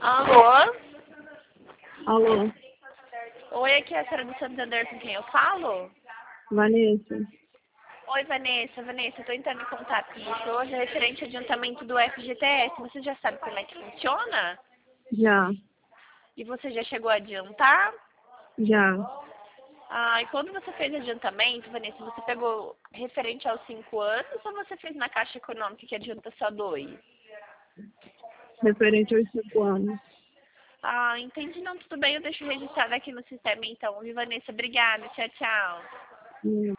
Alô? Alô, Oi, aqui é a Sara do Santander, com quem eu falo? Vanessa. Oi, Vanessa. Vanessa, eu tô entrando em contato com você hoje referente ao adiantamento do FGTS. Você já sabe como é que funciona? Já, E você já chegou a adiantar? já. Ah, e quando você fez adiantamento, Vanessa, você pegou referente aos 5 anos ou você fez na Caixa Econômica que adianta só 2? Referente aos 5 anos. Ah, entendi. Não, tudo bem, eu deixo registrado aqui no sistema então. Viu, Vanessa? Obrigada. Tchau, tchau. Hum.